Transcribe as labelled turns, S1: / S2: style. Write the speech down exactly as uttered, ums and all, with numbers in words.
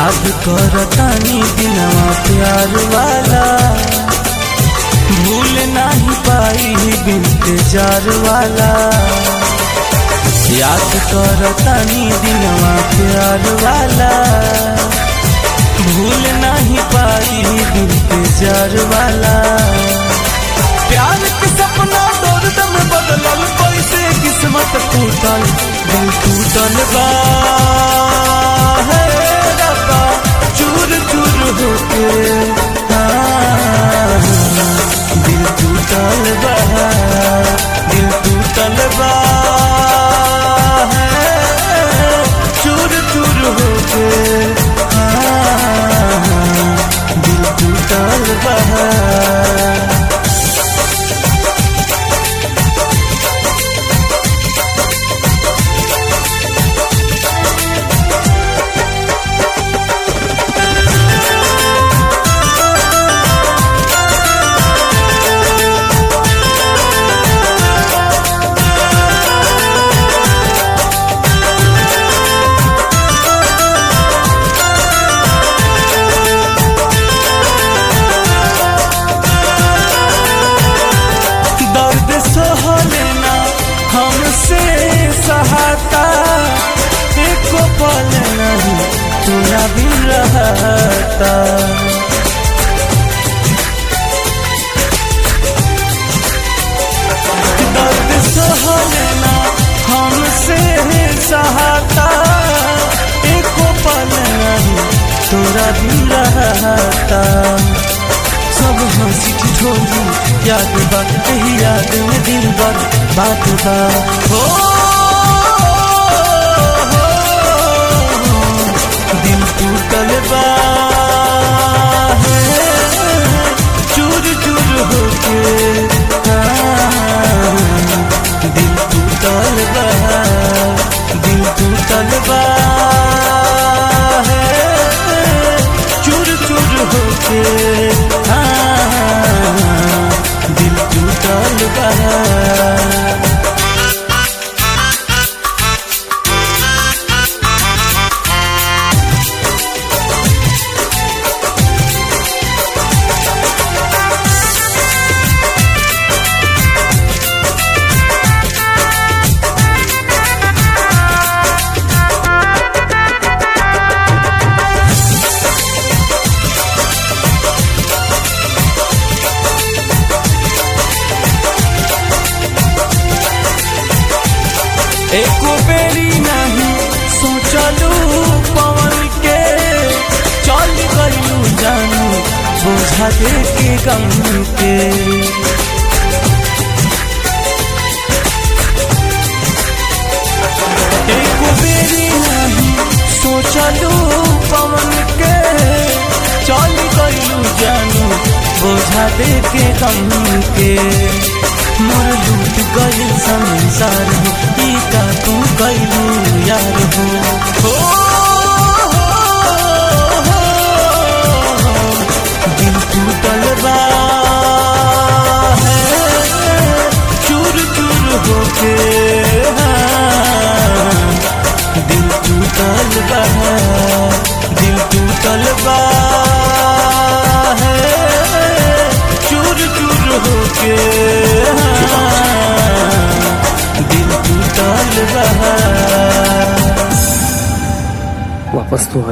S1: याद करतानी दिनवा प्यार वाला, भूल नहीं पाई इंतजार वाला। याद करतानी दिनवा प्यार वाला, भूल नहीं पाई इंतजार वाला। प्यार के सपना दौर दम बदलल, कैसे किस्मत टूटल, दिल टूटल बा है रब्बा चूर चूर होके। हाँ, दिल टूटल बा, दिल टूटल बा है चूर चूर होके। हाँ, दिल टूटल बा। हमसे सहाता एको पल नहीं तोरा भी रहता। दर्द सहलना हमसे सहाता एको पल नहीं तोरा भी रहता। सब हंसी ठिठोली याद बात यही याद में दिल बात बात बा हो, दिल टूटल बा है चूर चूर होके। हाँ, दिल टूटल बा, दिल टूटल बा है चूर चूर होके। दिल टूटल बा। एको बेरी नहीं सोचलू पवन के, चल गलू जानू बोझा दे के गम के। एको बेरी नहीं सोचलू पवन के, चल गलू जानू बोझा दे के गम के। मोर लूट गई संसार हो, का तू गईलू यार हो, हो, हो, हो दिल टूटल बा है चूर चूर होके। हाँ, दिल टूटल बा, दिल टूटल बा है चूर चूर होके।
S2: वापस तो